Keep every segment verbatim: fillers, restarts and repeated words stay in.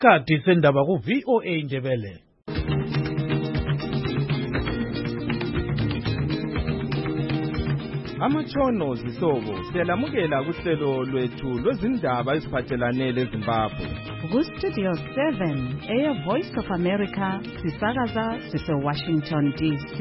Isikhathi sendaba ku V O A Ndebele. Amatshono zihlobo siyalamukela kuhlelo lwethu lwezindaba eziphathelane leZimbabwe. Ku Studio seven, Air Voice of America, sisakaza sise Washington D C.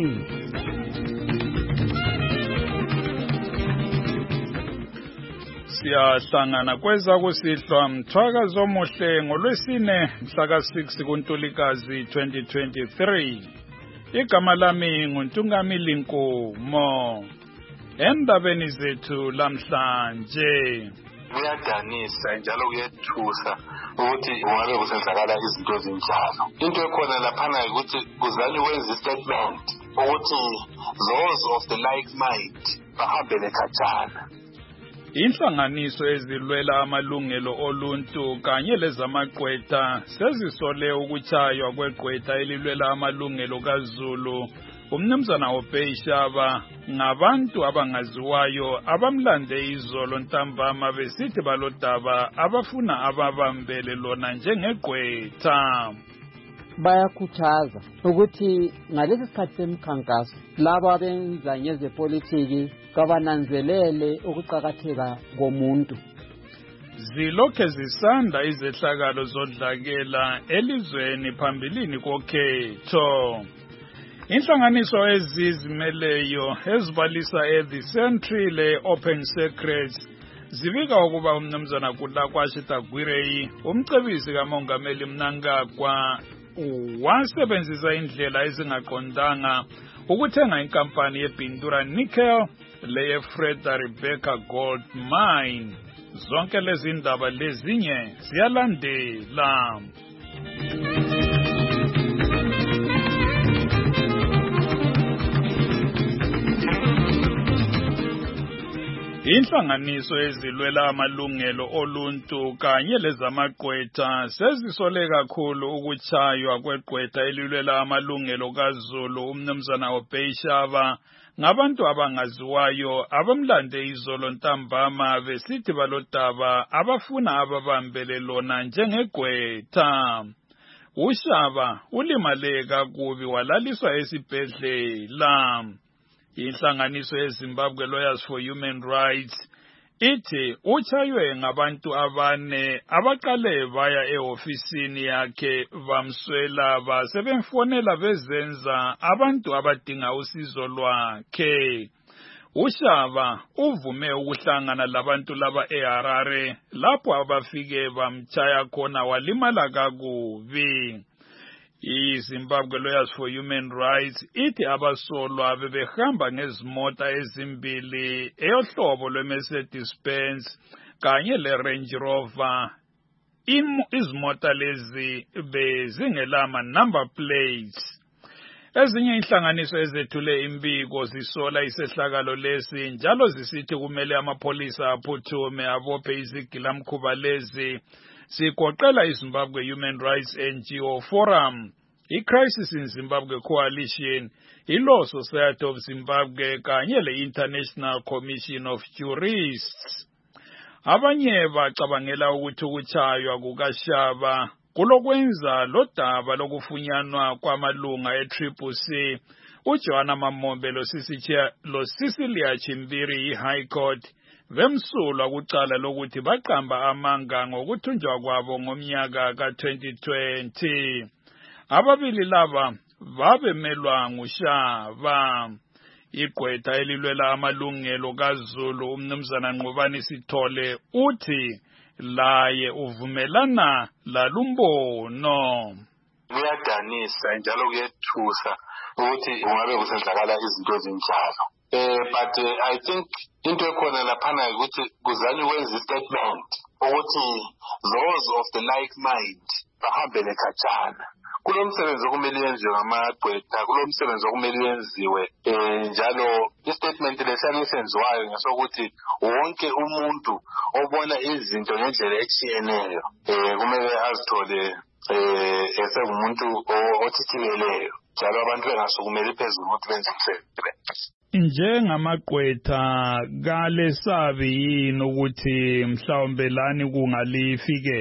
Siyahlangana kweza kusihlwa mthwakazo omuhle ngolwesine mhla six kuNtulikazi twenty twenty-three. Igama lami nguNtungamili Nkomo. Endabeni zethu lamhlanje kuyadanisa njalo kuyethusa ukuthi ungabe kusenzakala izinto ezinjalo. Into ekhona laphana ukuthi kuzanywe ukwenza istatement ukuthi those of the like mind bahambele khatshana. Inhlanganiso ezilwela amalungelo oluntu kanye lezamagqwetha sezisole ukutshaywa kwegqwetha elilwela amalungelo kaZulu umnumzana Obeyishaba ngabantu abangaziwayo abamlande izolo ntambama besithi balodaba abafuna ababambele lona njengegqwetha. Bayakhuthaza ukuthi ngalesi sikhathi semkhankaso laba abenza ngezepolitiki kabananzelele ukuqhakatheka komuntu. Zilokhe zisanda izehlakalo zodlakela elizweni phambilini kokhetho. Inhlanganiso ezizimeleyo ezibalisa eThe Century le-Open Secrets zibika ukuba umnumzana Kulakwashe Tagwirei umcebisi kaMongameli Mnangagwa wasebenzisa indlela ezingaqondanga ukuthenga inkampani yeBintura Nickel leye-Freda Rebecca Gold Mine. Zonke lezi ndaba lezinye ziyalandela. Inhlanganiso ezilwela amalungelo oluntu kanye lezamagqwetha sezisole kakhulu ukutshaywa kwegqwetha elilwela amalungelo kaZulu umnumzana Obeyishaba ngabantu abangaziwayo abamlande izolo ntambama besithi balodaba abafuna ababambele lona njengegqwetha. Ushaba ulimale kakubi walaliswa esibhedlela. Inhlanganiso yeZimbabwe Lawyers for Human Rights ithi utshaywe ngabantu abane abaqale baya ehofisini yakhe bamswela basebemfonela bezenza abantu abadinga usizo lwakhe. Ushaba uvume ukuhlangana labantu laba eHarare lapho abafike bamtshaya khona walimala kakubi. iZimbabwe Lawyers for Human Rights ithi abasolwa bebehamba ngezimota ezimbili eyohlobo lwe-Mercedes-Benz kanye le-Range Rover. Izimota lezi bezingelama number plates. Ezinye inhlanganiso ezethule imbiko zisola isehlakalo lesi njalo zisithi kumele amapholisa aphuthume abophe izigilamkhuba lezi. Sigoqela iZimbabwe Human Rights N G O Forum, iCrisis in Zimbabwe Coalition, iLaw Society of Zimbabwe kanye le-International Commission of Jurists. Abanye bacabangela ukuthi ukutshaywa kukashaba kulokwenza lodaba lokufunyanwa kwamalunga e-Triple C uJohana Mamombe loCecilia Chimbiri iHigh Court bemsulwa kucala lokuthi baqamba amanga ngokuthunjwa kwabo ngomnyaka ka twenty twenty. Ababili laba babemelwa nguShaba. Igqwetha elilwela amalungelo kaZulu umnumzana Nqobani Sithole uthi laye uvumelana lalumbono. Kuyadanisa njalo kuyethusa ukuthi ungabe kusenzakala izinto ezinjalo. Uh, but uh, I think into ekhona laphana ukuthi kuzanywe ukwenza istatement ukuthi those of the like mind bahambele khatshana. Kulo msebenzi okumele yenziwe ngamagqwetha, kulo msebenzi okumele yenziwe eh njalo istatement lesiyane senziwayo ngesokuthi wonke umuntu obona izinto ngendlela etshiyeneyo eh kumele azithole eh esengumuntu othithibeleyo njalo abantu bengasukumeli phezulu ukuthi benze umsebenzi. Njengamagqwetha kalesabi yini ukuthi mhlawumbe lani kungalifikela?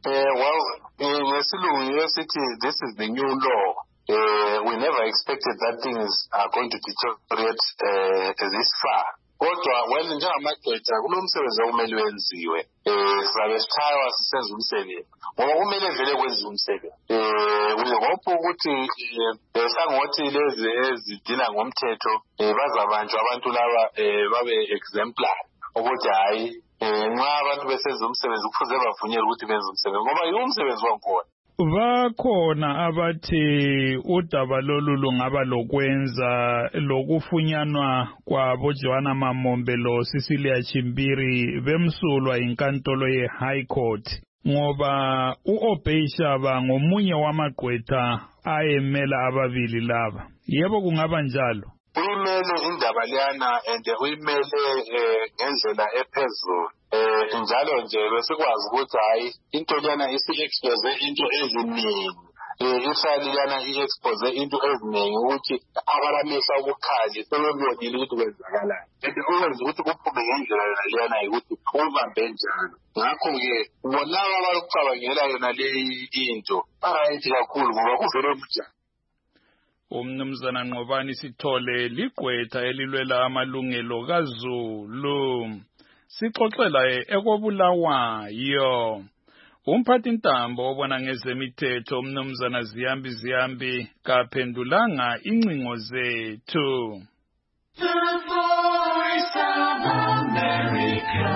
Uh, well, ngesilungu yesithi this is the new law. Uh, we never expected that things are going to deteriorate uh, this far. Kodwa well njengamagqwetha kunomsebenzi okumele wenziwe. Eh sizabe sithaywa sisenza umsebenzi. Ngoba kumele vele kwenziwe umsebenzi. Eh uyabona ukuthi esangothi lezi ezidila ngomthetho bazabanjwa abantu laba babe exemplar. Ukuthi hayi nxa abantu besenza umsebenzi kufuze bavunyelwe ukuthi benze umsebenzi ngoba yiwo umsebenzi wakhona. Bakhona abathi udaba lolu lungaba lokwenza lokufunyanwa kwabo Joanna Mamombe lo Cecilia Chimbiri bemsulwa inkantolo ye High Court ngoba uObey Shaba ngomunye wamagqwetha ayemela ababili laba. Yebo kungaba njalo. Uyimele indaba leyana and uyimele ngendlela ephezulu. Eh njalo nje besikwazi ukuthi hayi into lena isi-expose into eziningi. Eh isali lana i-expose into eziningi ukuthi abalamisa ubukhali sebebonile ukuthi kwenzakalayo. And okwenza ukuthi kuphume ngendlela lena ukuthi ubambe njalo. Ngakho-ke bonaba abakucabangela yona leyi into barayithi kakhulu ngoba kuvele mja. Umnumzana Nqobani Sithole ligqwetha elilwela amalungelo kaZulu. Sixoxela ekobulawayo. Umphathi ntambo obona ngezemithetho umnumzana Ziyambi Ziyambi kaphendulanga incingo zethu. The Voice of America,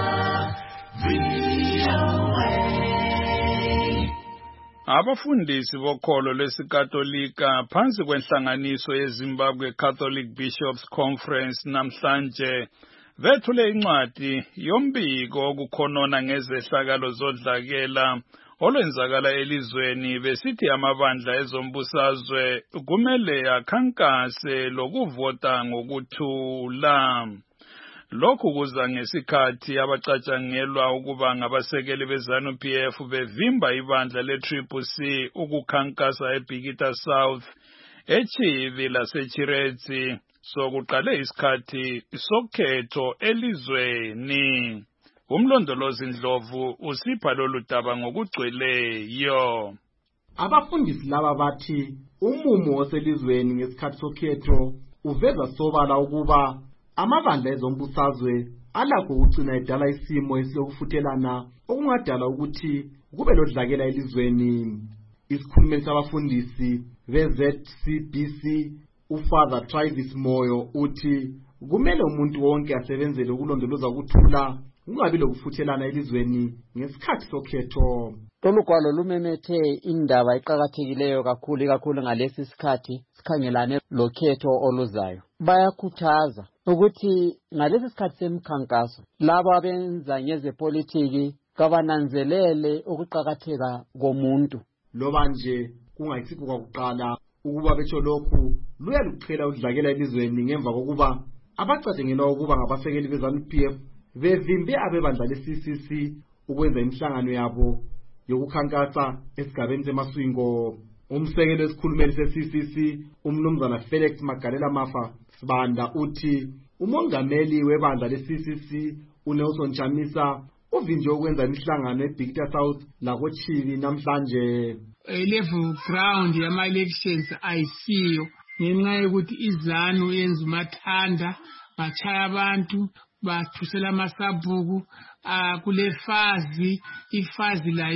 V O A. Abafundisi bokholo lwesikatolika phansi kwenhlanganiso yeZimbabwe Catholic Bishops Conference namhlanje vethule incwadi yombiko okukhonona ngezehlakalo zodlakela olwenzakala elizweni besithi amabandla ezombusazwe kumele akhankase lokuvota ngokuthula. Lokhu kuza ngesikhathi abacatshangelwa ukuba ngabasekeli beZANU P F bevimba ibandla le-Triple C ukukhankasa eBikita South, eChivi laseChiretsi sokuqale isikhathi sokhetho elizweni. Umlondolozi Ndlovu usipha lolu daba ngokugcweleyo. Abafundisi laba bathi umumo oselizweni ngesikhathi sokhetho uveza sobala ukuba amabandla ezombusazwe alakho ukugcina edala isimo esilokufuthelana okungadala ukuthi kube lodlakela elizweni. Isikhulumeli sabafundisi be-Z C B C uFather Travis Moyo uthi kumele umuntu wonke asebenzele ukulondoloza ukuthula kungabi lokufuthelana elizweni ngesikhathi sokhetho. Lolu kwalo lumemethe indaba eqhakathekileyo kakhulu kakhulu ngalesi sikhathi sikhangelane lokhetho oluzayo. Bayakhuthaza ukuthi ngalesi sikhathi semkhankaso labo abenza ngezepolitiki kabananzelele ukuqhakatheka komuntu. Loba nje kungayisikho kwakuqala ukuba betho lokhu luyaluqhela udlakela elizweni ngemva kokuba abacatshangelwa ukuba ngabasekeli beZANU P F bevimbe abebandla le-C C C ukwenza imihlangano yabo yokukhankasa esigabeni seMaswingo. Umsekeli wesikhulumeli se-C C C umnumzana Felix Magalela Mafa Sibanda uthi umongameli webandla le-C C C uNelson Chamisa uvinje ukwenza imihlangano eBikita South lakoChivi namhlanje. Level ground yama-elections ayisiyo ngenxa yokuthi iZANU yenza umathanda bachaya abantu bathusela amasabhuku kule fazi ifazi la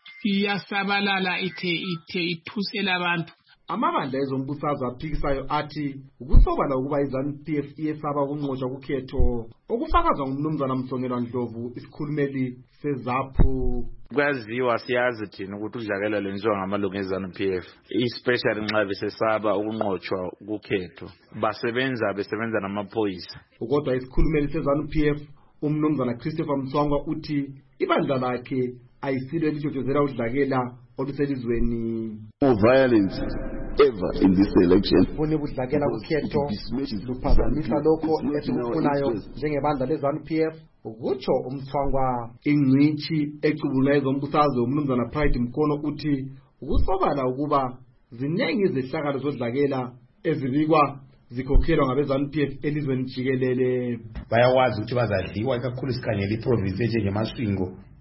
iyasabalala ithe ithe ithusela abantu. Amabandla ezombusazwe aphikisayo athi ukusobala ukuba iZANU P F iyesaba ukunqotshwa kukhetho okufakazwa ngumnumzana Msongelwa Ndlovu isikhulumeli seZAPHU. Kwaziwa siyazi thina ukuthi udlakela lenziwa ngamalungu eZANU P F especially nxa besesaba ukunqotshwa kukhetho basebenza besebenza namaphoyisa. Kodwa isikhulumeli seZANU P F umnumzana Christopher Mtswangwa uthi ibandla lakhe ayisilo elijojozela udlakela oluselizweni. More violence ever in this election. Kuni budlakela kukhetho luphazamisa lokho esikufunayo njengebandla leZANU P F ukutsho uMthwangwa. Ingcithi ecubula ezombusazwe umnumzana Pride Mkono uthi ukusobala ukuba ziningi izehlakalo zodlakela ezibikwa zikhokhelwa ngabeZANU P F elizweni jikelele. Bayawazi ukuthi bazadliwa ikakhulu sikhangela iprovince enjengeMaswingo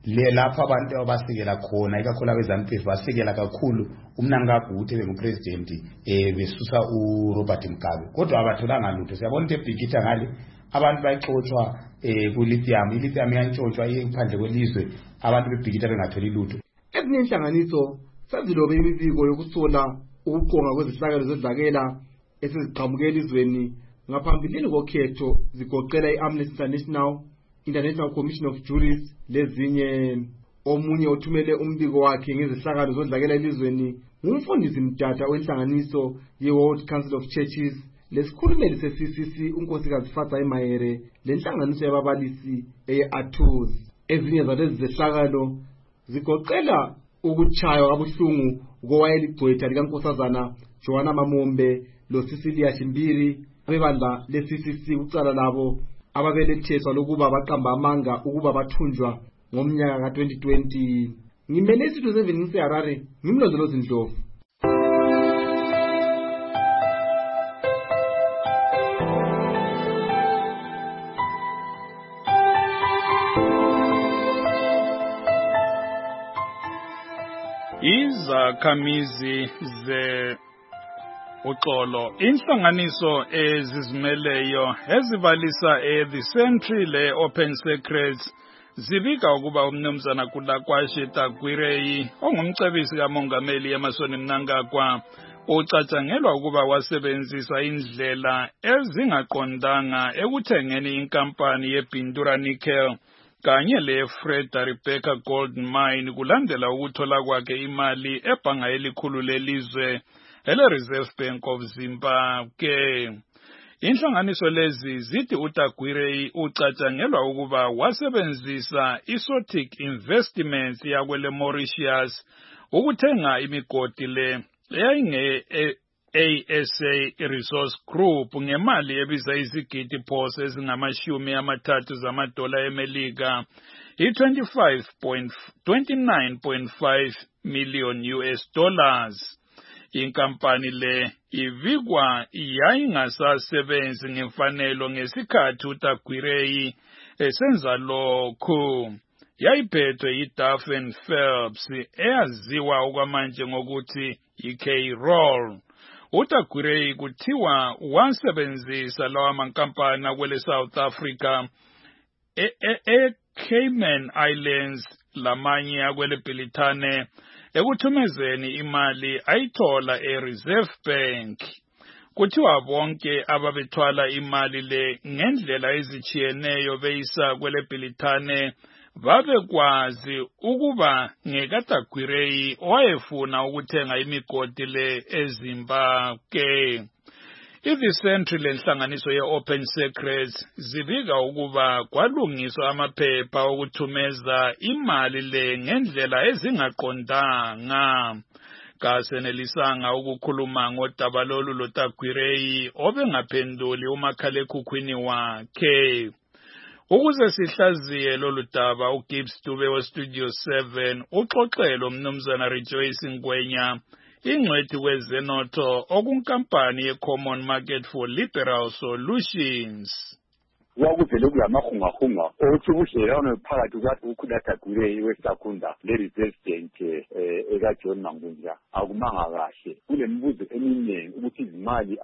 le lapha abantu abasekela khona ikakhulu abezanu P F basekela kakhulu umnankaguthe bengupresident eh besusa uRobert Mugabe kodwa abatholanga lutho siyabona ukuthi ebhikitha ngale abantu bayixoxwa eh ku lithium ilithium iyantshontshwa iphandle kwelizwe abantu bebhikitha bengatholi lutho. Ezinye inhlanganiso sazilobe imibiko yokusola ukuqonga kwezihlakalo zedlakela esiziqhamuke elizweni ngaphambilini kokhetho zigoqela i-Amnesty International, International Commission of Juries lezinye. Omunye othumele umbiko wakhe ngezihlakalo zodlakela elizweni ngumfundisi Mtata wenhlanganiso ye-World Council of Churches lesikhulumeli se-C C C unkosikazi Fatsa Mayere lenhlanganiso yababalisi eye-Athos. Ezinye zalezi zehlakalo zigoqela ukuchaywa kabuhlungu kowayeligcwetha likankosazana Joanna Mamombe lo Cecilia Shimbiri abebandla le-C C C ucala labo ababeletheswa lokuba baqamba amanga ukuba bathunjwa ngomnyaka ka twenty twenty. Ngimele isitho seven ngiseharare ngimlondolozi Ndlovu. Izakhamizi ze uxolo inhlanganiso ezizimeleyo ezibalisa e-The Century le-Open Secrets zibika ukuba umnumzana Kudakwashi Tagwirei ongumcebisi kamongameli emasoni Mnangagwa ucatshangelwa ukuba wasebenzisa indlela ezingaqondanga ekuthengeni inkampani yeBintura Nickel kanye le-Freda Rebecca Gold Mine kulandela ukuthola kwakhe imali ebhanga elikhulu lelizwe ele-Reserve Bank of Zimbabwe. Inhlanganiso lezi zithi uTagwirei ucatshangelwa ukuba wasebenzisa iSotic Investments yakwele Mauritius ukuthenga imigodi le eyayinge A S A Resource Group ngemali ebiza izigidi phose ezingamashumi amathathu zamadola eMelika i-twenty-nine point five million U S dollars. Inkampani le ivikwa yayingasasebenzi ngemfanelo ngesikhathi uTagwirei esenza lokhu. Yayiphethwe yi-Duff and Phelps eyaziwa okwamanje ngokuthi i-K-Roll. uTagwirei kuthiwa wasebenzisa lawa mankampani akwele South Africa e-Cayman Islands lamanye akwele Bhilithane ekuthumezeni imali ayithola e-Reserve Bank. Kuthiwa bonke ababethwala imali le ngendlela ezichiyeneyo beyisa kwele Bhilithane babekwazi ukuba ngekaTagwirei owayefuna ukuthenga imigodi le eZimbabwe. I-The Century lenhlanganiso ye-Open Secrets zibika ukuba kwalungiswa amaphepha okuthumeza imali le ngendlela ezingaqondanga. Kasenelisanga ukukhuluma ngodaba lolu loTagwirei obengaphenduli umakhalekhukhwini wakhe. Ukuze sihlaziye lolu daba uGibbs Dube weStudio seven uxoxelo umnumzana Rejoice Ngwenya ingcwethi kwezenotho okunkampani ye-Common Market for Liberal Solutions. Wakuvele kulamahungahunga othi ubudlelwano phakathi kwathi uKhulataGwirei weSakunda le-Reserve Bank eka-John Mangunja akumanga kahle. Kulembuzo eminingi ukuthi izimali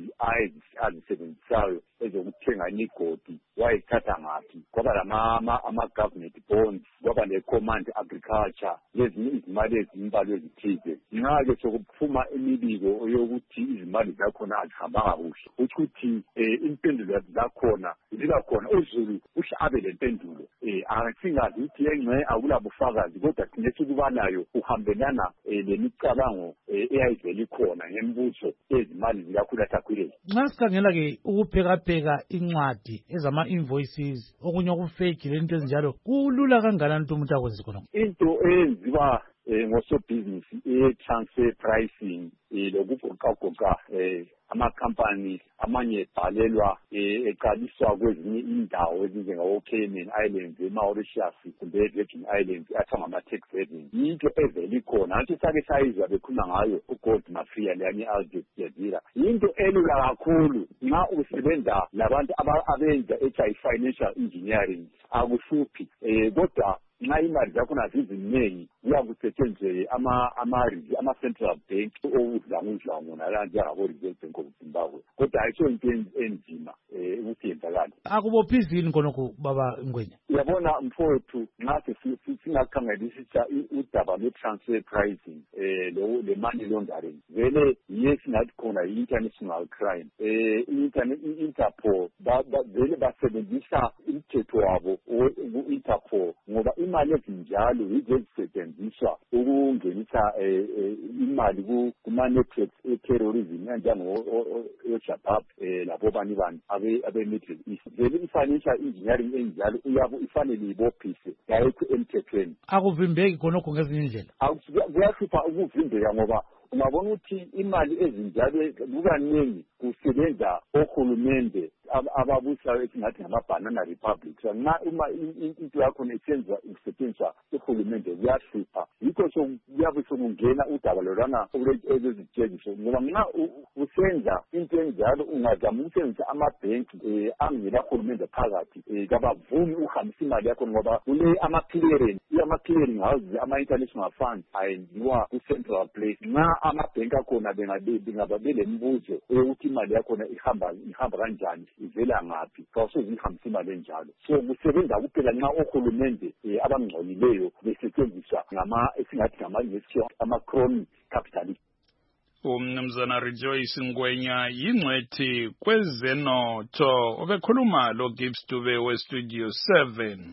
azisebenzisayo ezokuthenga imigodi wayethatha ngaphi. Kwaba ama-government bonds, kwaba le-Command Agriculture, lezinye izimali ezimbalwa ezithize. Nxa-ke sokuphuma imibiko yokuthi izimali zakhona azihambanga kuhle. Ukuthi impendulo zakhona ziba khona uZulu uhle abe lempendulo. Eh asingazi ukuthi engxe akulabufakazi kodwa sinethu ukubanayo uhambelana lemicabango eyayivela ikhona ngembuso ezimali zikaKhulataGwirei. Nxa sikhangela ke ukuphekapheka incwadi ezama invoices okunye okufake lento ezinjalo kulula kangakanani umuntu akwenze khona? Into eyenziwa ngosobhizinisi e-transfer pricing lokugoqagoqa ama-company amanye ebhalelwa eqaliswa kwezinye indawo ezinjengawo-Cayman Islands, e-Mauritius kumbe e-Virgin Islands athiwa ngama-tax havens. Yinto evele ikhona anti sake sayizwa bekhuluma ngayo uGold Mafia leyanye i-Al Jazeera. Yinto elula kakhulu nxa usebenza labantu abenza ethi financial engineering akuhluphi. Eh kodwa nxa imali zakhona ziziningi kuyakusetshenziswe ama ama ama central bank okudlangudlangu nalanje Reserve Bank of Zimbabwe kodwa ayisho into enzima eh ukuthi yenzakala. Akubophizini khonokho baba Ngwenya. Uyabona mfowethu nxa singakhangelisisa udaba lwe-transfer pricing eh lo le money laundering vele yesingathi khona i-international crime eh i-Interpol vele basebenzisa umthetho wabo u-Interpol ngoba imali ezinjalo yizo ezisetshenziswa ukungenisa imali kuma-networks e-terrorism enjengo-Shabab labo bani bani abe-Middle East. Vele i-financial engineering enjalo uyabe ifanele ibophise yayikho emthethweni. Akuvimbeki khonokho ngezinye indlela. Kuyahlupha ukuvimbeka ngoba ungabona ukuthi imali ezinjalo kukaningi kusebenza ohulumende ababusa esingathi ngama-banana republics. Nxa uma into yakhona isenza isetshenziswa uhulumende kuyahlupha yikho kuyabe sekungena udaba lolwana olwezitshengiso ngoba nxa usenza into enjalo ungazama ukusebenzisa amabhenki angela hulumende phakathi kabavumi uhambisa imali yakho ngoba kule ama-clearing ama-clearing houses ama-international funds ayenziwa ku-central place. Nxa amabhenki akhona bengaba belembuzo ukuthi imali yakhona ihamba ihamba kanjani ivela ngaphi kawusezihambisa imali enjalo. So kusebenza kuphela nxa ohulumende abangcolileyo besetshenziswa ngama esingathi ngama-nation ama-crony capitalist. Umnumzana Rejoice Ngwenya yingcwethi kwezenotho obekhuluma lo Gibbs Dube we Studio seven.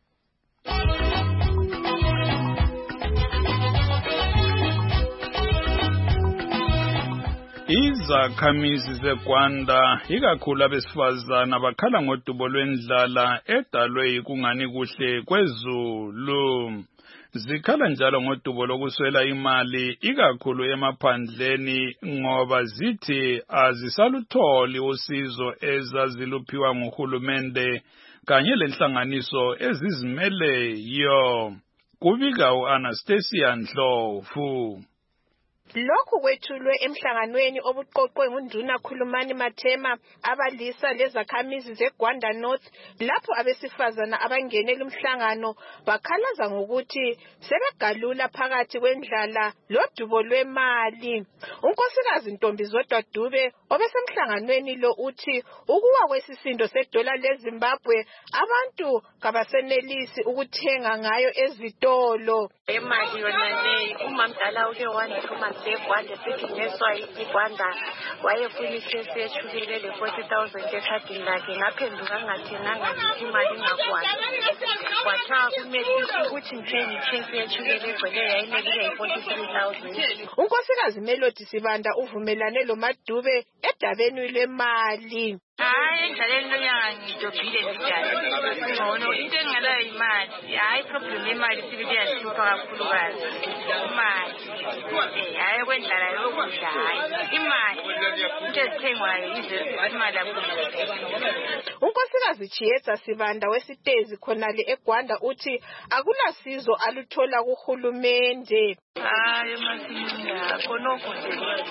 Izakhamizi zeGwanda ikakhulu abesifazana bakhala ngodubo lwendlala edalwe yikungani kuhle kwezulu. Zikhala njalo ngodubo lokuswela imali ikakhulu emaphandleni ngoba zithi azisalutholi usizo ezaziluphiwa nguhulumende kanye lenhlanganiso ezizimeleyo. Kubika u-Anastasia Ndlovu. Lokhu kwethulwe emhlanganweni obuqoqwe ngunduna Khulumani Mathema abalisa lezakhamizi zeGwanda North lapho abesifazana abangenela umhlangano bakhalaza ngokuthi sebegalula phakathi kwendlala lodubo lwemali. Unkosikazi Ntombizodwa Dube obesemhlanganweni lo uthi ukuwa kwesisindo sedola leZimbabwe abantu kabasenelisi ukuthenga ngayo ezitolo. Imali yona le umamdala uke wanithuma seGwanda siginyeswa iGwanda wayefuna ikhesi ethulile le forty thousand ekhadini lakhe ngaphenduka ngathenanga ngithi imali ingakwazi kwathiwa kumele ukuthi ngithenge ikhesi ethulile egcwele yayinekile yi-forty three thousand. Unkosikazi Melody Sibanda uvumelane lo Madube edabeni lwemali. Hayi endlaleni lonyaka ngidobhile njalo ngono into engalayo imali hayi problem yemali sibili yahlupha kakhulukazi imali eh hayi kwendlala yokudla hayi imali into ezithengwayo yize imali yakudla. Unkosikazi Chiyetsa Sibanda wesitezi khonale eGwanda uthi akulasizo aluthola kuhulumende. Hayi masimini yakho nokho nje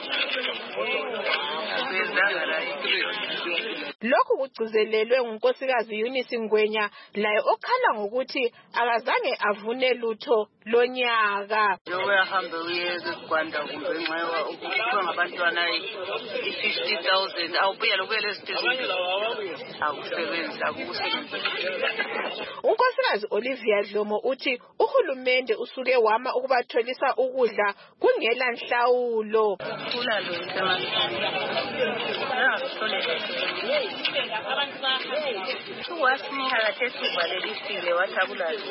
Lokhu kugcizelelwe ngunkosikazi Eunice Ngwenya laye okhala ngokuthi akazange avune lutho lonyaka. Yokuhamba uye eGwanda kumbe nxa ukuthiwa ngabantwana i-fifty thousand awubuya lokuyela esitezini akusebenzi akusebenzi. Unkosikazi Olivia Dlomo uthi uhulumende usuke wama ukubatholisa ukudla kungela nhlawulo. Kula lo wasinika kathesivalelisiwe wathakulazi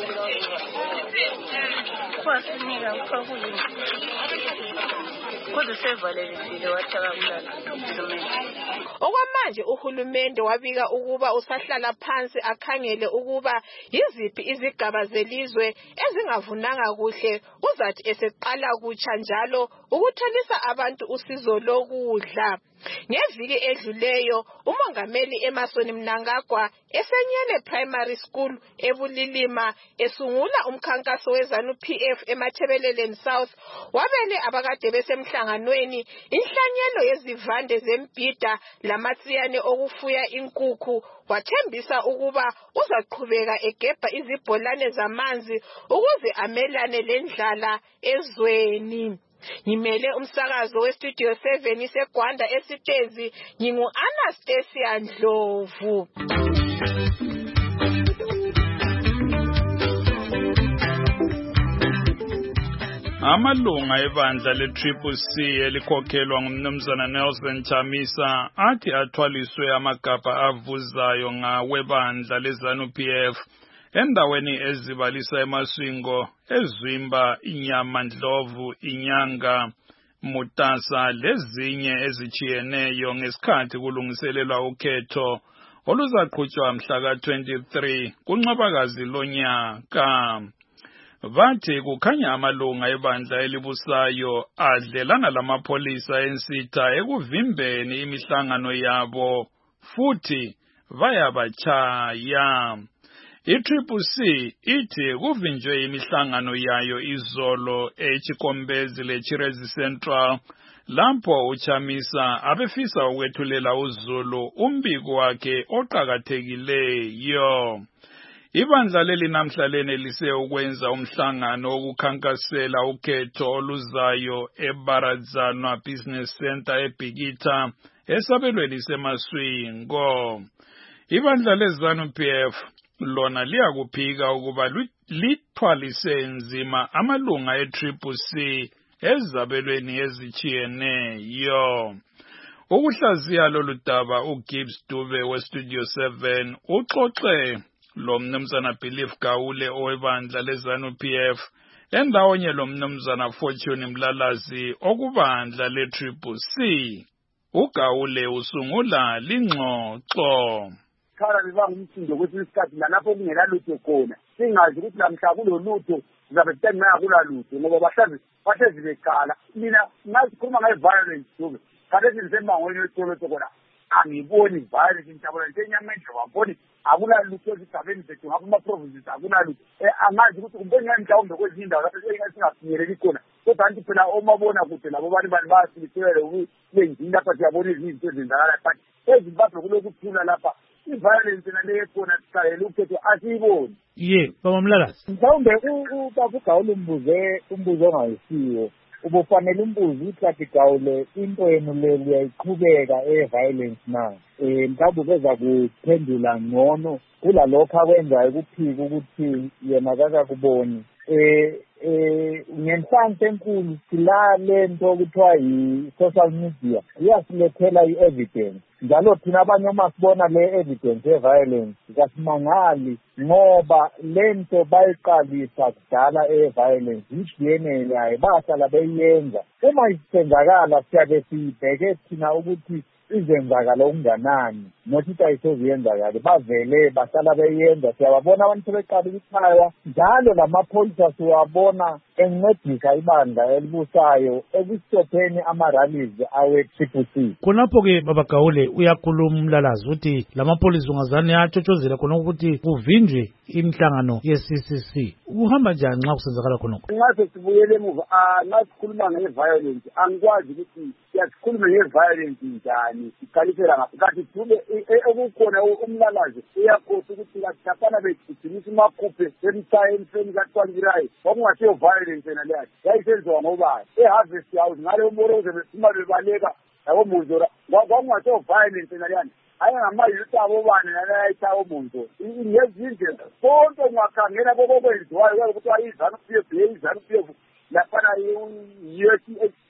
wasinika uthakuli kodwa sevalelisile wathakulazi. Okwamanje uhulumende wabika ukuba usahlala phansi akhangele ukuba yiziphi izigaba zelizwe ezingavunanga kuhle uzathi eseqala kutsha njalo ukutholisa abantu usizo lokudla. Ngeviki edluleyo umongameli Emerson Mnangagwa esenyele primary school eBulilima esungula umkhankaso weZanu P F eMathebeleleni South wabele abakade besemhlanganweni inhlanyelo yezivande zembida lamatsiyane okufuya inkukhu wathembisa ukuba uzaqhubeka egebha izibholane zamanzi ukuze amelane lendlala ezweni. Ngimele umsakazo westudio seven iseGwanda eSitezi ngingu Anastasia Ndlovu. Amalunga ebandla le-Triple C elikhokhelwa ngumnumzana Nelson Chamisa athi athwaliswe amagabha avuzayo ngawebandla leZanu P F endaweni ezibalisa eMaswingo, eZwimba, iNyama Ndlovu, iNyanga, Mutasa lezinye ezichiyeneyo ngesikhathi kulungiselelwa ukhetho oluzaqhutshwa mhla ka twenty-three kuNcwabakazi lonyaka. Bathi kukhanya amalunga ebandla elibusayo adlelana lamapholisa ensitha ekuvimbeni imihlangano yabo futhi vayabachaya. I-Triple C ithi kuvinjwe imihlangano yayo izolo eChikombezi leChirezi Central lapho uChamisa abefisa ukwethulela uZulu umbiko wakhe oqhakathekileyo. Ibandla leli namhla lenelise ukwenza umhlangano wokukhankasela ukhetho oluzayo eBaradzanwa Business Center eBhikitha esabelweni seMaswingo. Ibandla leZanu P F lona liyakuphika ukuba lithwalise nzima amalunga e-Triple C ezabelweni ezichiyeneyo. Ukuhlaziya lolu daba uGibbs Dube weStudio seven uxoxe lo mnumzana Belief Gawule owebandla leZanu P F endawonye lo mnumzana Fortune Mlalazi okubandla le-Triple C. uGawule usungula lingxoxo. Khala libangumsindo kwesinye isikhathi lalapho kungela lutho khona singazi ukuthi lamhla kulolutho zabe sithenga kula lutho ngoba bahlazi bahlezi bekhala. Mina ngasikhuluma ngeviolence Dube khathi ngisemangweni wetolotho khona angiboni violence ngijabula nje enyamendlo waboni akula lutho esigabeni sethu ngapha ama-provinces akula lutho angazi ukuthi kumbeni mhlawumbe kwezinye indawo lapho singafinyeleli khona kodwa anti phela omabona kude labo bani bani bayasilisele ukuyenzini lapha siyabona izinto ezenzakala but ezimbabwe kulokuthula lapha i-violence naleyo khona siqalela ukhetho asiyiboni. Ye baba Mlalazi mhlawumbe ubaba uGawule umbuze umbuzo ongayisiwo ubufanele umbuzo ukuthi Gawule into yenu le liyayiqhubeka e-violence na eh mhlawumbe beza kuphendula ngcono kulalokho akwenzayo kuphika ukuthi yena akakuboni eh eh ngenhlanhla enkulu sila lento okuthiwa yi-social media iyasilethela i-evidence njalo thina abanye uma sibona le evidence ye-violence kasimangali ngoba lento bayiqalisa kudala e-violence i-D N A yayo bahlala beyenza uma isenzakala siyabe sibheke thina ukuthi izenzakala okunganani nothi ukuthi ayisoziyenzakala bavele bahlala beyenza siyababona abantu beqala ukuchaywa njalo lamapholisa siwabona encedisa ibandla elibusayo ekustopheni ama-rallies awe-Triple C. Khonapho-ke baba Gawule uyakhuluma Mlalazi ukuthi lamapholisa ungazane atshotshozela khona ukuthi kuvinjwe imihlangano ye-C C C. Kuhamba njani nxa kusenzakala khonokho? Nxa sibuyele emuva nxa sikhuluma nge-violence angikwazi ukuthi siyasikhuluma nge-violence njani siqalisela ngaphi kanti Dube okukhona uMlalazi uyakhosa ukuthi kathapana begijimisa umakhuphe emchaya emfeni kaTwangirayi kwakungathiyo violence yena leyo yayisenziwa ngobani e-Harvest House ngale moroze besima bebaleka yabomunzora kwakungathiyo violence yena leyo hayi ngamayuthi abobani nalayithi abomunzora ngezinje konke ungakhangela kokokwenziwayo kuyabe kuthiwa izanu P F izanu P F laphana yiyo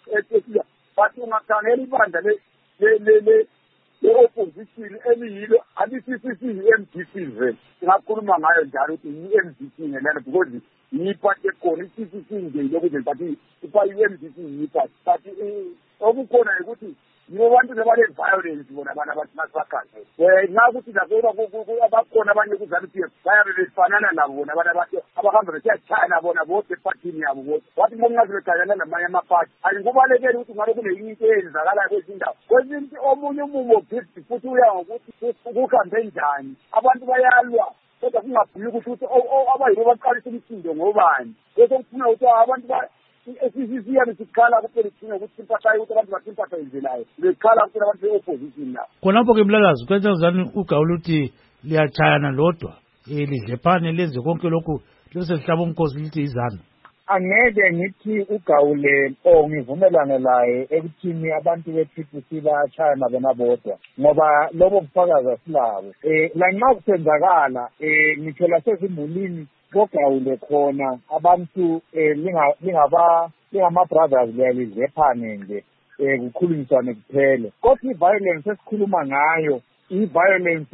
but ungakhangela ibandla le le-opposition eliyilo ali-C C C yi-M D C vele singakhuluma ngayo njalo ukuthi yi-M D C ngelana because yiphathi ekhona i-C C C nje ilokuze but ipa i-M D C yiphathi but okukhona ukuthi yibo bantu lebale-violence bona abantu abathi masibagazele um nxa ukuthi nakuba bakhona abanye ku-ZANU-P F bayabe befanana nabo bona abantu abahamba besiyatshayana bona bodwa ephathini yabo bodwa wathi mongazi begazela namanye amaphathi ayikubalekeli ukuthi ngabe kuneyinto eyenzakalayo kwezinye indawo kwezinye omunye umumo gift futhi uya ngokuthi kuhambe njani abantu bayalwa kodwa kungabhuli ukuthi abayibo baqalisa umsindo ngobani bese kufuna ukuthi abantu esisiyami sikhala kuphela thina ukuthi simpathayo ukuthi abantu basimpathayizelayo bekhala kuphela abantu be-opposition la khonapho-ke Mlalazi kwenzazani ugawula ukuthi liyatshayana lodwa um lidlephane lenze konke lokhu liselihlaba umkhosi lithi izanu angeke ngithi ugawule o ngivumelane laye ekuthini abantu be-T P C bayatshayana bona bodwa ngoba lobo bufakazi asilabo um la nxa kusenzakala um ngithola sezimulini kogawule khona abantu um lingama-brothers liyalidlephane nje um kukhulunyiswane kuphele kodwa i-violence esikhuluma ngayo i-violence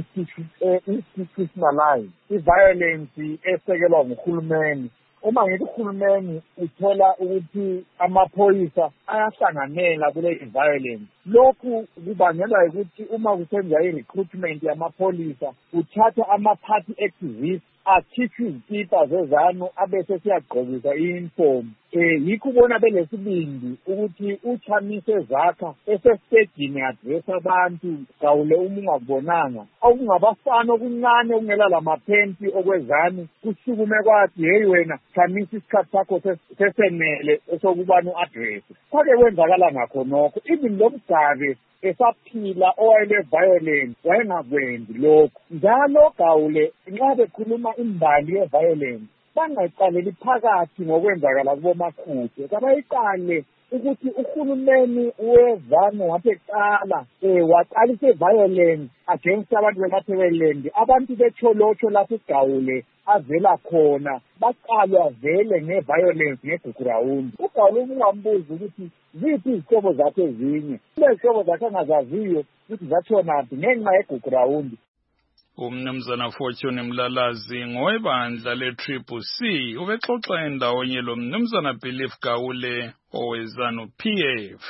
e-institutionalized i-violence esekelwa nguhulumeni uma ngithi uhulumeni uthola ukuthi amaphoyisa ayahlanganela kule violence lokhu kubangelwa ukuthi uma kusenziwa i-recruitment yamapholisa kuthatha ama-party activists akhiphe izikipa zezanu abese siyagqokisa i-uniform um yikho ubona belesibindi ukuthi uchamise zakha esesitejini adress abantu gawule uma ungakubonanga okungabafana okuncane okungela la maphenti okwezanu kusukume kwathi heyi wena chamisa isikhathi sakho sesenele esokubani u-address kwake kwenzakala ngakho nokho even lo mgabe esaphila owayele-violence wayengakwenzi lokhu njalo gawule nxa bekhuluma imbali ye-violence bangayiqaleli phakathi ngokwenzakala kubomakhude kabayiqale ukuthi uhulumeni wezanu wathi eqala um waqalisa i-violence against abantu bemathebeleland abantu betholotsho lapho igawule avela khona baqalwa vele nge-violence ngegugurawundi ugawule ungambuzi ukuthi ziphi izihlobo zakhe ezinye kule zihlobo zakhe angazaziyo ukuthi zathonaphi ngenxa yegugurawundi umnumzana Fortune Mlalazi ngowebandla le-Triple C ubexoxa endawonye lo mnumzana Belief Gawule owe-ZANU-P F.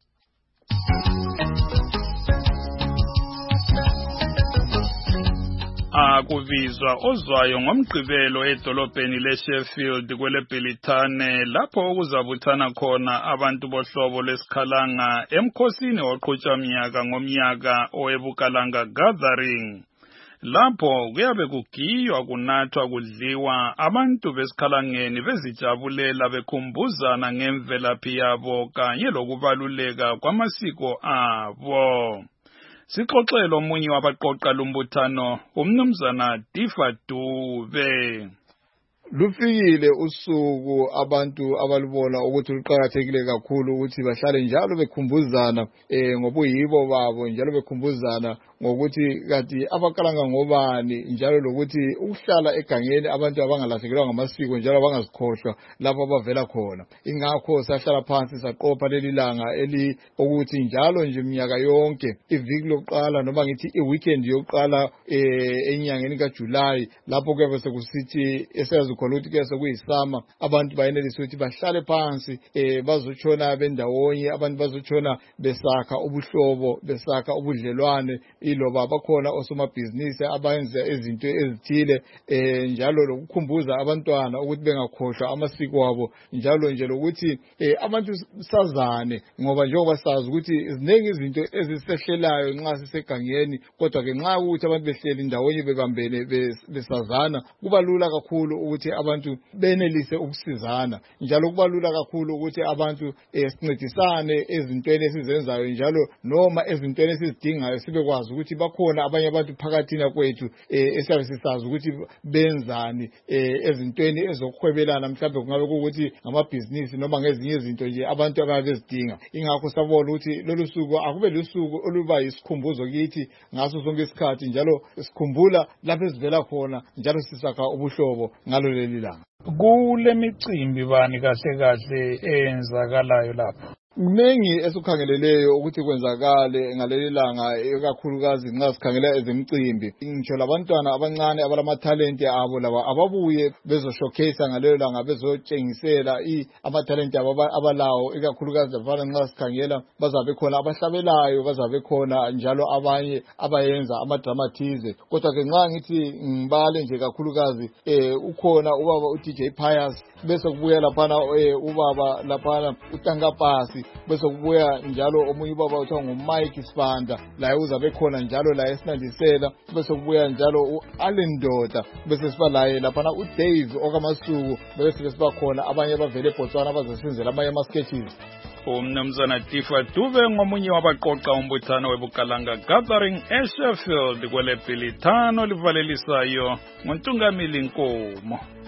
Akuvizwa ozwayo ngomgqibelo edolobheni leSheffield kweleBhilithane lapho okuzabuthana khona abantu bohlobo lesikhalanga emkhosini oqhutshwa mnyaka ngomnyaka owebukalanga gathering. Lapho kuyabe kugiywa kunathwa kudliwa abantu besikhalangeni bezijabulela bekhumbuzana ngemvelaphi yabo kanye lokubaluleka kwamasiko abo. Sixoxele omunye wabaqoqa lumbuthano umnumzana Difa Dube. Lufikile usuku abantu abalubona ukuthi luqhakathekile kakhulu ukuthi bahlale njalo bekhumbuzana eh ngobuyibo babo njalo bekhumbuzana ngokuthi kanti abakalanga ngobani njalo lokuthi ukuhlala egangeni abantu abangalahlekelwa ngamasiko njalo abangazikhohlwa lapho abavela khona. Ingakho sahlala phansi saqopha leli langa eli ukuthi njalo nje iminyaka yonke iviki lokuqala noma ngithi iweekend yokuqala eh enyangeni kaJuly lapho kuyabe sekusithi esazi khona ukuthi ke sekuyisama abantu bayenelisa ukuthi bahlale phansi eh bazotshona bendawonye abantu bazotshona besakha ubuhlobo besakha ubudlelwane iloba bakhona osomabhizinisi abayenza izinto ezithile eh njalo lokukhumbuza abantwana ukuthi bengakhohlwa amasiko abo njalo nje lokuthi eh abantu sazane ngoba njengoba sazi ukuthi izinenge izinto ezisehlelayo nxa sisegangeni kodwa ke nxa ukuthi abantu behleli ndawonye bebambene besazana kuba lula kakhulu ukuthi abantu benelise ukusizana njalo kubalula kakhulu ukuthi abantu sincedisane ezintweni esizenzayo njalo noma ezintweni esizidingayo sibekwazi ukuthi bakhona abanye abantu phakathina kwethu esiyabe sisazi ukuthi benzani ezintweni ezokuhwebelana mhlawumbe kungabe ukuthi ngamabhizinisi noma ngezinye izinto nje abantu ababe bezidinga. Ingakho sabona ukuthi lolu suku akube lusuku oluba yisikhumbuzo kithi ngaso sonke isikhathi njalo sikhumbula lapho esivela khona njalo sisakha ubuhlobo ngalo leli langa. Kule micimbi bani kahle kahle eyenzakalayo lapha? Mningi esukhangeleleyo ukuthi kwenzakale ngaleli langa ekakhulukazi nxa sikhangela ezemicimbi. Ngisho labantwana abancane abalamatalent abo laba ababuye bezoshowcase ngalelo langa bezotshengisela amatalent abo abalawo ekakhulukazi abafana nxa sikhangela bazabe khona abahlabelayo bazabe khona njalo abanye abayenza amadramatize. Kodwa ke nxa ngithi ngibale nje kakhulukazi eh ukhona ubaba uD J Pius bese kubuya laphana ubaba laphana uTankapasi bese kubuya njalo omunye ubaba uthiwa nguMike Sibanda la uzabe khona njalo la esinandisela bese kubuya njalo uAllen Doda bese siba laye laphana uDave okamasuku bese siba khona abanye abavele eBotswana abazosenzela amanye ama sketches. Umnumzana Tifa Dube ngomunye wabaqoqa umbuthano weBukalanga Gathering eSheffield kwele Bhilithano livalelisayo nguNtungamili Nkomo.